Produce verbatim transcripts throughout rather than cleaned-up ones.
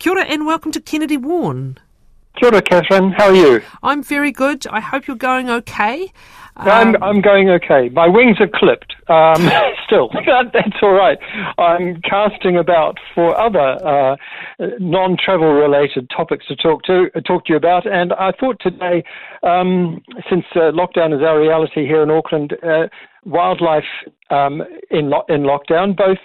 Kia ora and welcome to Kennedy Warn. Kia ora, Catherine. How are you? I'm very good. I hope you're going okay. Um, I'm I'm going okay. My wings are clipped. Um, still, that, that's all right. I'm casting about for other uh, non-travel related topics to talk to uh, talk to you about. And I thought today, um, since uh, lockdown is our reality here in Auckland, uh, wildlife um, in lo- in lockdown, both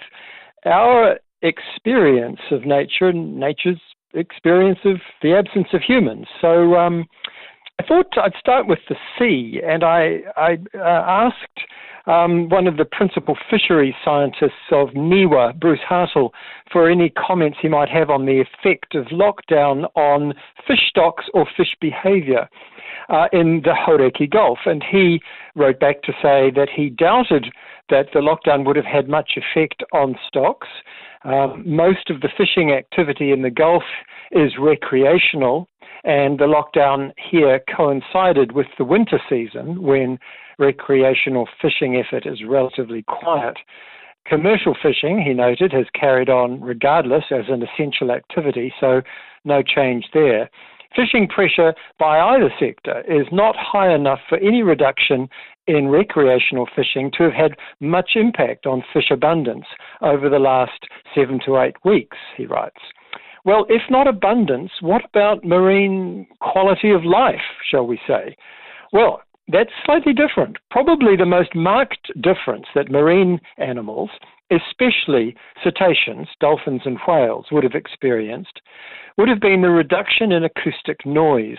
our experience of nature and nature's experience of the absence of humans. So um, I thought I'd start with the sea, and I, I uh, asked um, one of the principal fisheries scientists of NIWA, Bruce Hartle, for any comments he might have on the effect of lockdown on fish stocks or fish behaviour uh, in the Hauraki Gulf. And he wrote back to say that he doubted that the lockdown would have had much effect on stocks. Um, most of the fishing activity in the Gulf is recreational, and the lockdown here coincided with the winter season when recreational fishing effort is relatively quiet. Commercial fishing, he noted, has carried on regardless as an essential activity, so no change there. Fishing pressure by either sector is not high enough for any reduction in recreational fishing to have had much impact on fish abundance over the last seven to eight weeks, he writes. Well, if not abundance, what about marine quality of life, shall we say? Well, that's slightly different. Probably the most marked difference that marine animals, especially cetaceans, dolphins and whales, would have experienced would have been the reduction in acoustic noise.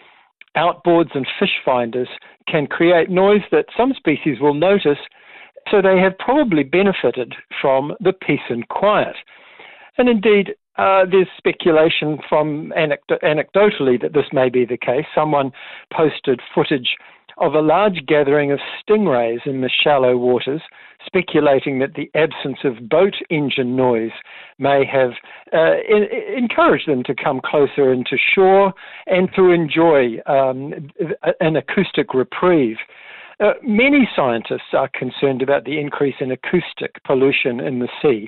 Outboards and fish finders can create noise that some species will notice, so they have probably benefited from the peace and quiet. And indeed, uh, there's speculation from anecd- anecdotally that this may be the case. Someone posted footage of a large gathering of stingrays in the shallow waters, speculating that the absence of boat engine noise may have uh, in, encouraged them to come closer into shore and to enjoy um, an acoustic reprieve. Uh, many scientists are concerned about the increase in acoustic pollution in the sea.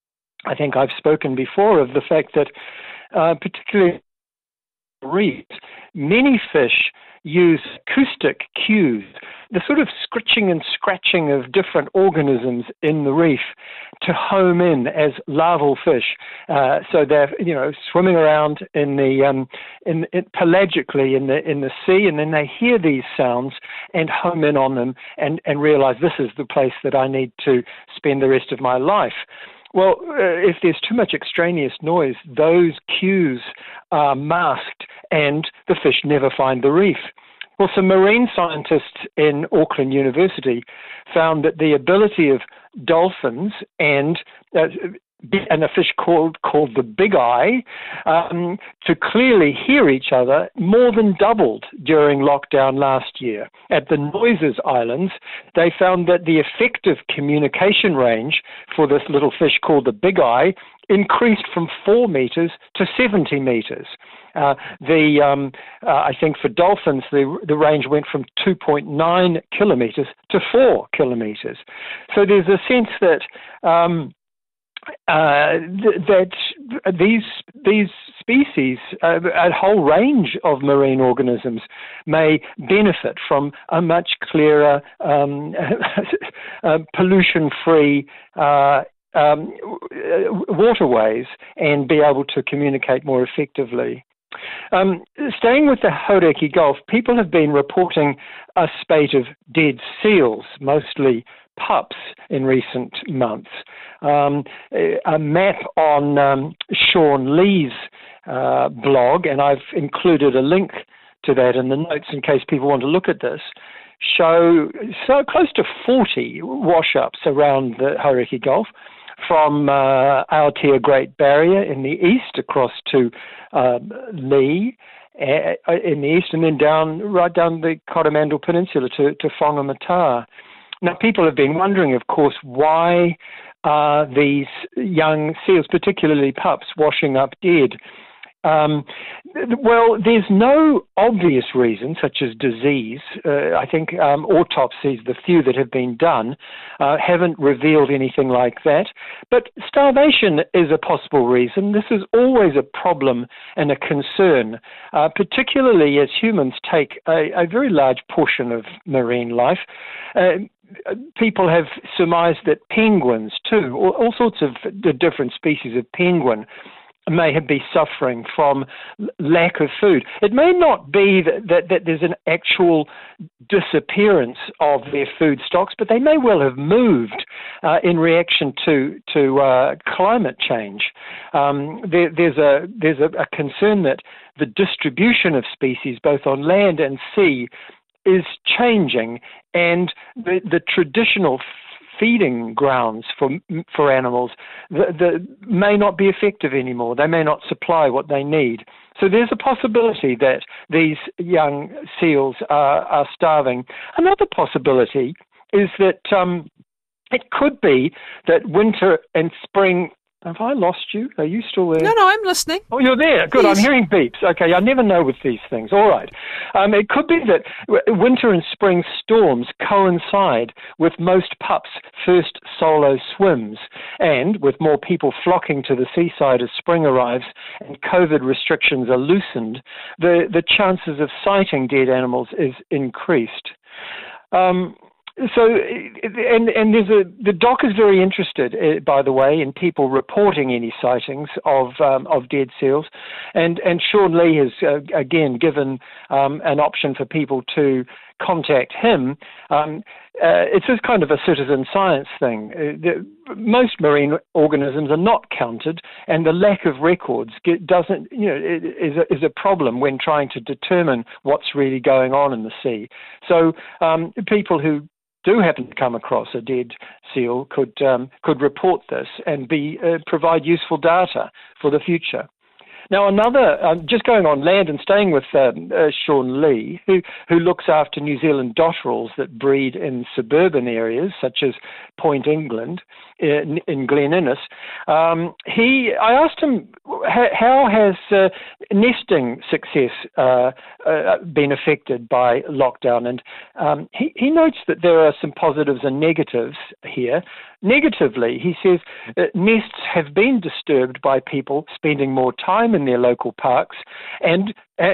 I think I've spoken before of the fact that uh, particularly reefs, many fish use acoustic cues, the sort of scritching and scratching of different organisms in the reef to home in as larval fish. Uh, so they're, you know, swimming around in the um, in, in pelagically in the in the sea, and then they hear these sounds and home in on them and and realize this is the place that I need to spend the rest of my life. Well, uh, if there's too much extraneous noise, those cues are masked and the fish never find the reef. Well, some marine scientists in Auckland University found that the ability of dolphins and uh, and a fish called called the big eye um, to clearly hear each other more than doubled during lockdown last year. At the Noises Islands, they found that the effective communication range for this little fish called the big eye increased from four meters to seventy meters. Uh, the um, uh, I think for dolphins, the the range went from two point nine kilometers to four kilometers. So there's a sense that um, Uh, th- that these these species, uh, a whole range of marine organisms, may benefit from a much clearer, um, uh, pollution-free uh, um, waterways and be able to communicate more effectively. Um, staying with the Hauraki Gulf, people have been reporting a spate of dead seals, mostly pups, in recent months. Um, a map on um, Sean Lee's uh, blog, and I've included a link to that in the notes in case people want to look at this, show so close to forty wash-ups around the Hauraki Gulf, from uh, Aotea Great Barrier in the east across to uh, Lee uh, in the east, and then down right down the Coromandel Peninsula to, to Whangamata. Now, people have been wondering, of course, why are these young seals, particularly pups, washing up dead? Um, well, there's no obvious reason, such as disease. Uh, I think um, autopsies, the few that have been done, uh, haven't revealed anything like that. But starvation is a possible reason. This is always a problem and a concern, uh, particularly as humans take a, a very large portion of marine life. Uh, People have surmised that penguins, too, all, all sorts of different species of penguin, may have been suffering from lack of food. It may not be that, that, that there's an actual disappearance of their food stocks, but they may well have moved uh, in reaction to to uh, climate change. Um, there, there's a there's a, a concern that the distribution of species, both on land and sea, is changing, and the, the traditional feeding grounds for for animals the, the, may not be effective anymore. They may not supply what they need. So there's a possibility that these young seals are, are starving. Another possibility is that um, it could be that winter and spring. Have I lost you? Are you still there? No, no, I'm listening. Oh, you're there. Good. Yes. I'm hearing beeps. Okay, I never know with these things. All right. Um, it could be that winter and spring storms coincide with most pups' first solo swims, and with more people flocking to the seaside as spring arrives and COVID restrictions are loosened, the, the chances of sighting dead animals is increased. Um, So, and and there's a the doc is very interested, uh, by the way, in people reporting any sightings of um, of dead seals, and and Sean Lee has uh, again given um, an option for people to contact him. Um, uh, it's just kind of a citizen science thing. Uh, the, most marine organisms are not counted, and the lack of records get, doesn't, you know, is a, is a problem when trying to determine what's really going on in the sea. So um, people who do happen to come across a dead seal could um, could report this and be uh, provide useful data for the future. Now, another, um, just going on land and staying with um, uh, Sean Lee, who, who looks after New Zealand dotterels that breed in suburban areas, such as Point England in, in Glen Innes. Um, he, I asked him, how has uh, nesting success uh, uh, been affected by lockdown? And um, he, he notes that there are some positives and negatives here. Negatively, he says, uh, nests have been disturbed by people spending more time in their local parks and, uh,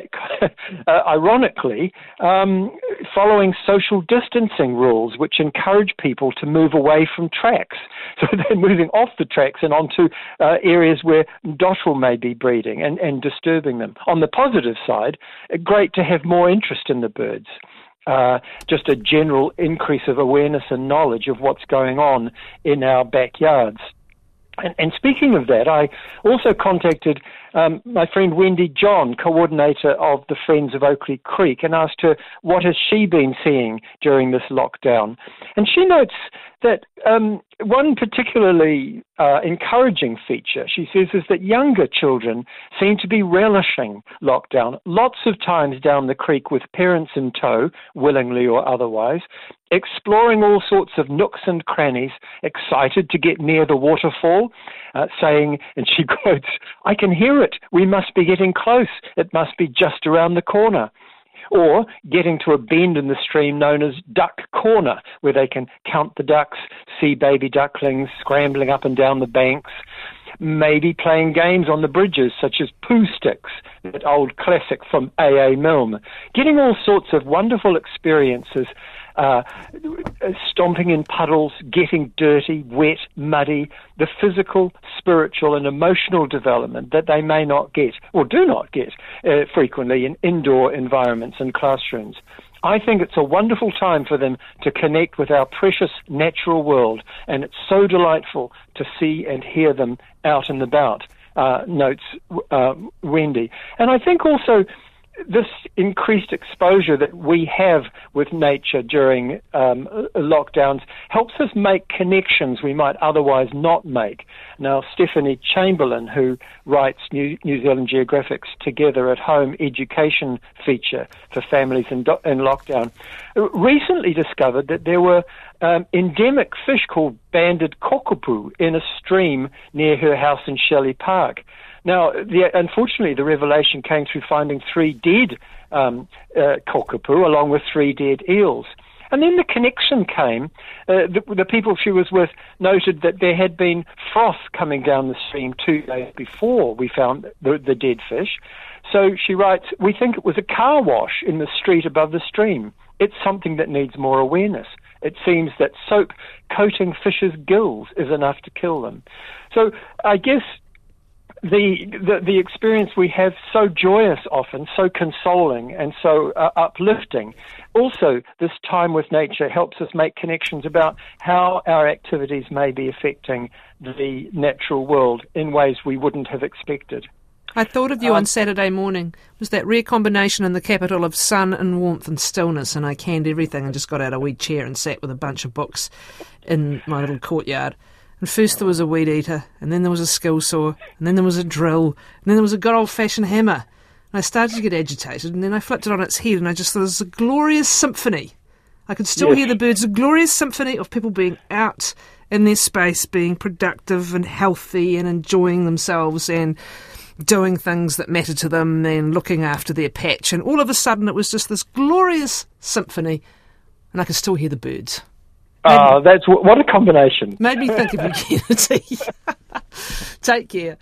uh, ironically, um, following social distancing rules, which encourage people to move away from tracks. So they're moving off the tracks and onto uh, areas where dotterel may be breeding and, and disturbing them. On the positive side, uh, great to have more interest in the birds. Uh, just a general increase of awareness and knowledge of what's going on in our backyards. And, and speaking of that, I also contacted um, my friend Wendy John, coordinator of the Friends of Oakley Creek, and asked her what has she been seeing during this lockdown. And she notes that um, one particularly uh, encouraging feature, she says, is that younger children seem to be relishing lockdown, lots of times down the creek with parents in tow, willingly or otherwise, exploring all sorts of nooks and crannies, excited to get near the waterfall, uh, saying, and she quotes, "I can hear it. We must be getting close. It must be just around the corner." Or getting to a bend in the stream known as Duck Corner, where they can count the ducks, see baby ducklings scrambling up and down the banks, maybe playing games on the bridges such as Pooh Sticks, that old classic from A A Milne, getting all sorts of wonderful experiences, uh, stomping in puddles, getting dirty, wet, muddy, the physical, spiritual and emotional development that they may not get or do not get uh, frequently in indoor environments and classrooms. I think it's a wonderful time for them to connect with our precious natural world, and it's so delightful to see and hear them out and about, uh, notes uh, Wendy. And I think also this increased exposure that we have with nature during um, lockdowns helps us make connections we might otherwise not make. Now, Stephanie Chamberlain, who writes New, New Zealand Geographic's Together at Home education feature for families in, do- in lockdown, recently discovered that there were um, endemic fish called banded kokopu in a stream near her house in Shelley Park. Now, the, unfortunately, the revelation came through finding three dead um, uh, kakapo along with three dead eels. And then the connection came. Uh, the, the people she was with noted that there had been froth coming down the stream two days before we found the, the dead fish. So she writes, we think it was a car wash in the street above the stream. It's something that needs more awareness. It seems that soap coating fish's gills is enough to kill them. So I guess the, the the experience we have, so joyous often, so consoling and so uh, uplifting. Also, this time with nature helps us make connections about how our activities may be affecting the natural world in ways we wouldn't have expected. I thought of you um, on Saturday morning. It was that rare combination in the capital of sun and warmth and stillness, and I canned everything and just got out a wee chair and sat with a bunch of books in my little courtyard. And first there was a weed eater, and then there was a skill saw, and then there was a drill, and then there was a good old-fashioned hammer. And I started to get agitated, and then I flipped it on its head, and I just thought it was a glorious symphony. I could still yes. hear the birds, a glorious symphony of people being out in their space, being productive and healthy and enjoying themselves and doing things that matter to them and looking after their patch. And all of a sudden it was just this glorious symphony, and I could still hear the birds. Oh, uh, that's what a combination. Made me think of you, Kennedy. Take care.